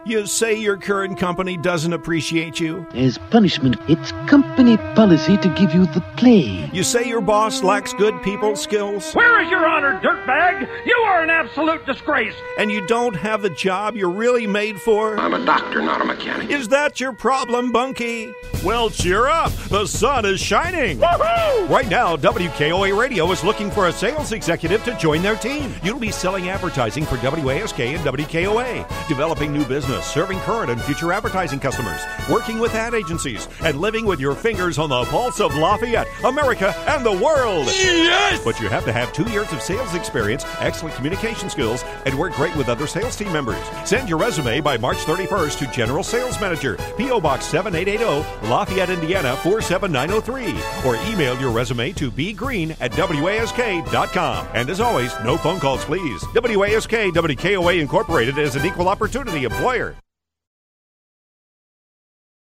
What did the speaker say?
You say your current company doesn't appreciate you. As punishment, it's company policy to give you the play. You say your boss lacks good people skills. Where is your honor, dirtbag? You are an absolute disgrace. And you don't have the job you're really made for. I'm a doctor, not a mechanic. Is that your problem, Bunky? Well, cheer up. The sun is shining. Woohoo! Right now, WKOA Radio is looking for a sales executive to join their team. You'll be selling advertising for WASK and WKOA, developing new business, serving current and future advertising customers, working with ad agencies, and living with your fingers on the pulse of Lafayette, America, and the world. Yes! But you have to have 2 years of sales experience, excellent communication skills, and work great with other sales team members. Send your resume by March 31st to General Sales Manager, P.O. Box 7880, Lafayette, Indiana 47903, or email your resume to bgreen@wask.com. And as always, no phone calls, please. WASK WKOA Incorporated is an equal opportunity employer.